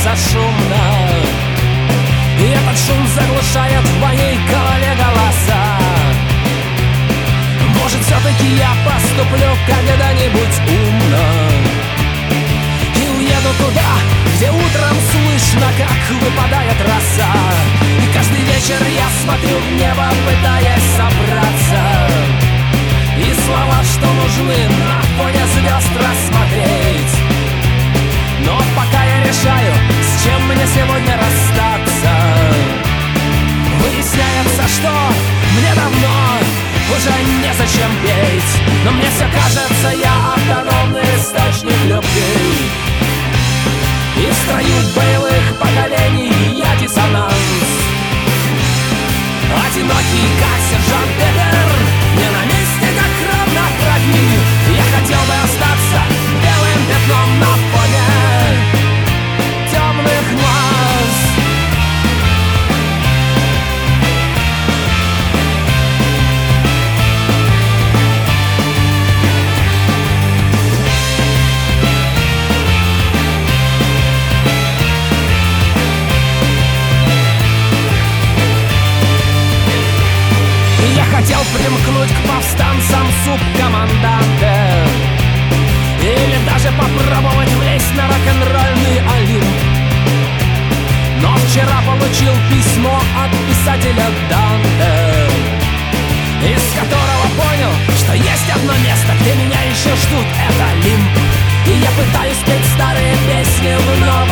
становится шумно, и этот шум заглушает в моей голове голоса. Может, все-таки я поступлю когда-нибудь умно и уеду туда, где утром слышно, как выпадает роса. И каждый вечер я смотрю в небо, пытаясь собраться, и слова, что нужны, на фоне звезд рассмотреть. Но пока я решаю, с чем мне сегодня расстаться, выясняется, что мне давно уже незачем петь. Но мне все кажется, я автономный источник любви, и в строю боевых поколений я диссонанс. Одинокий, как сержант Петер, не на месте, как равноправный. Я хотел бы остаться белым пятном на фоне темных масс. Хотел примкнуть к повстанцам субкоманданта, или даже попробовать влезть на рок-н-ролльный Олимп. Но вчера получил письмо от писателя Данте, из которого понял, что есть одно место, где меня еще ждут, это Олимп. И я пытаюсь петь старые песни вновь